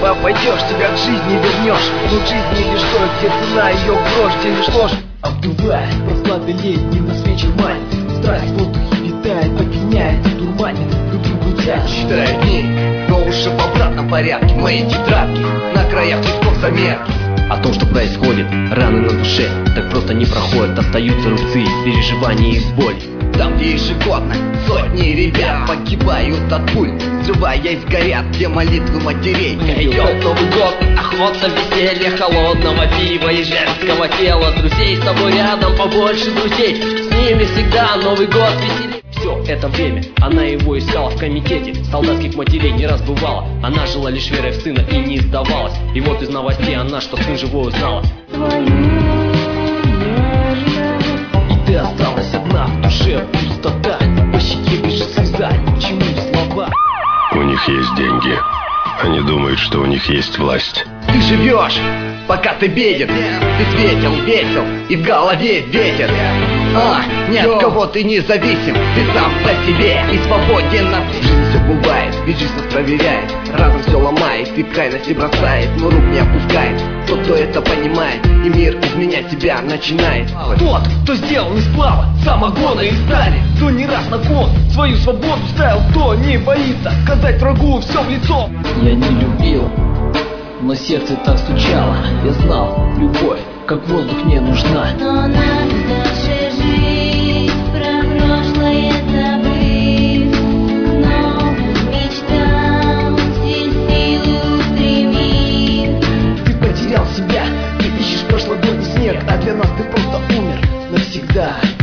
куда пойдешь, себя к жизни вернешь. Но жизни лишь той, где цена ее грош, где лишь ложь. Обдувает прохладный летний свечи мать. Страсть в воздухе витает, опьяняет и дурманит. Руки гудят, считаю дни, но уже в обратном порядке. Мои тетрадки на краях листков заметки. О том, что происходит, раны на душе так просто не проходят. Остаются рубцы, переживания и боль. Там, где ежегодно сотни ребят погибают от пуль, взрываясь горят, где молитвы матерей. Идет Новый год, охота, веселье, холодного пива и женского тела. Друзей с тобой рядом, побольше друзей, с ними всегда Новый год веселей. Все это время она его искала в комитете, солдатских матерей не раз бывала. Она жила лишь верой в сына и не сдавалась. И вот из новостей она, что сын живой, узнала. И ты осталась одна, в душе пустота. По щеке бежит слеза, ни к чему не слова. У них есть деньги. Они думают, что у них есть власть. Ты живешь, пока ты беден. Ты светил, весел, и в голове ветер. Ни от кого ты не зависим. Ты сам по себе и свободен от... В жизни все бывает, ведь жизнь нас проверяет. Разом все ломает и в крайности бросает, но рук не опускает. Тот, кто это понимает, и мир изменять себя начинает. Тот, кто сделал из сплава самогона и стали, кто не раз на кон свою свободу ставил, кто не боится сказать врагу все в лицо. Я не любил, но сердце так стучало. Я знал, любовь, как воздух, не нужна. Но надо дальше жить, про прошлое забыть, к новым мечтам все силы устремить. Ты потерял себя, ты ищешь прошлогодний снег, а для нас ты просто умер навсегда.